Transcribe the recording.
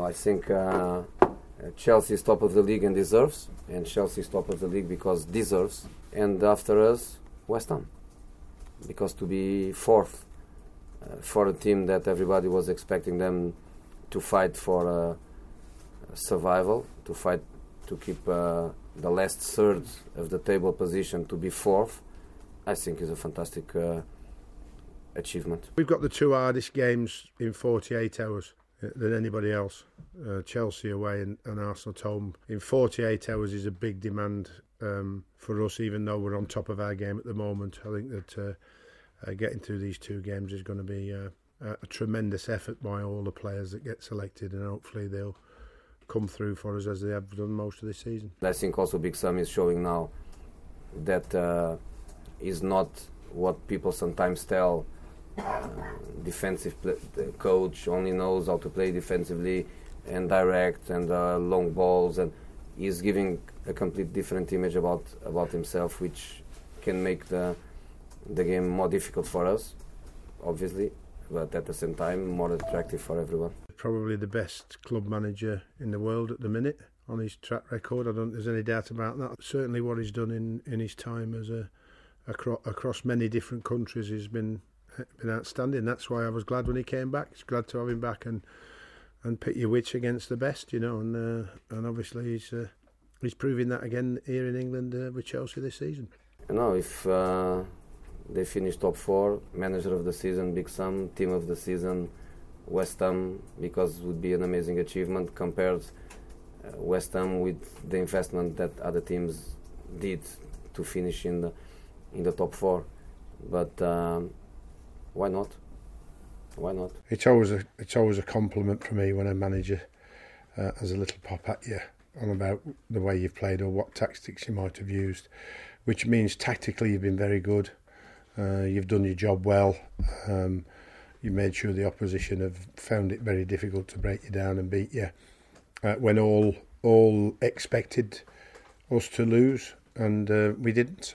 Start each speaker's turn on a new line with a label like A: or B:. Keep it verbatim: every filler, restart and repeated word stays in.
A: I think uh, Chelsea is top of the league and deserves, and Chelsea is top of the league because deserves, and after us, West Ham, because to be fourth uh, for a team that everybody was expecting them to fight for uh, survival, to fight to keep uh, the last third of the table position, to be fourth, I think is a fantastic uh, achievement.
B: We've got the two hardest games in forty-eight hours than anybody else. Uh, Chelsea away and, and Arsenal at home. In forty-eight hours is a big demand um, for us, even though we're on top of our game at the moment. I think that uh, uh, getting through these two games is going to be uh, a, a tremendous effort by all the players that get selected, and hopefully they'll come through for us as they have done most of this season.
A: I think also Big Sam is showing now that uh, is not what people sometimes tell. Uh, defensive pl- the coach only knows how to play defensively and direct and uh, long balls, and he's giving a complete different image about about himself, which can make the the game more difficult for us, obviously, but at the same time more attractive for everyone.
B: Probably the best club manager in the world at the minute on his track record. I don't think there's any doubt about that. Certainly what he's done in, in his time as a across, across many different countries has been been outstanding. That's why I was glad when he came back. It's glad to have him back and and pit your wits against the best, you know, and uh, and obviously he's uh, he's proving that again here in England uh, with Chelsea this season.
A: You know, if uh, they finish top four, manager of the season, Big Sam, team of the season, West Ham, because it would be an amazing achievement compared uh, West Ham with the investment that other teams did to finish in the in the top four. But um, why not? Why not?
B: It's always a it's always a compliment for me when a manager uh, has a little pop at you on about the way you've played or what tactics you might have used, which means tactically you've been very good. Uh, you've done your job well. Um, you made sure the opposition have found it very difficult to break you down and beat you uh, when all all expected us to lose, and uh, we didn't.